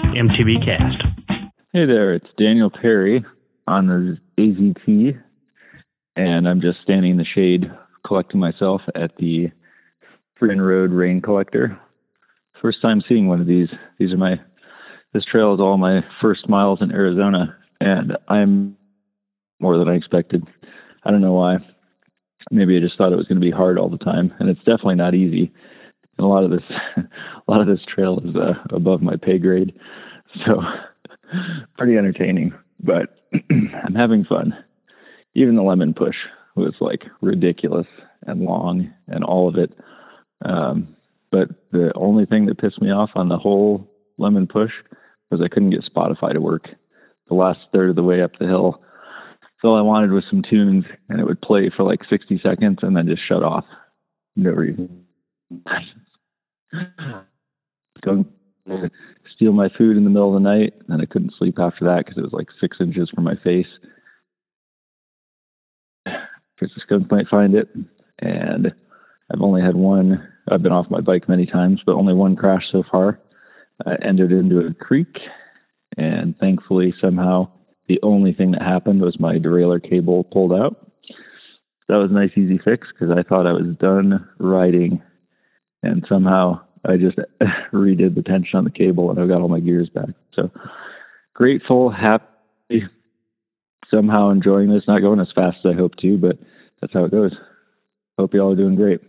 MTB Cast. Hey there, it's Daniel Perry on the AZT, and I'm just standing in the shade collecting myself at the Freedom Road Rain Collector. First time seeing one of these. This trail is all my first miles in Arizona, and I'm more than I expected. I don't know why. Maybe I just thought it was going to be hard all the time, and it's definitely not easy. And a lot of this trail is above my pay grade, so pretty entertaining. But I'm having fun. Even the lemon push was like ridiculous and long, and all of it. But the only thing that pissed me off on the whole lemon push was I couldn't get Spotify to work. The last third of the way up the hill, all I wanted was some tunes, and it would play for like 60 seconds and then just shut off. No reason. Going to steal my food in the middle of the night, and I couldn't sleep after that because it was like 6 inches from my face. Because the skunk might find it, and I've only had one. I've been off my bike many times, but only one crash so far. I entered into a creek, and thankfully somehow the only thing that happened was my derailleur cable pulled out. That was a nice easy fix because I thought I was done riding, and somehow I just redid the tension on the cable and I got all my gears back. So grateful, happy, somehow enjoying this. Not going as fast as I hoped to, but that's how it goes. Hope you all are doing great.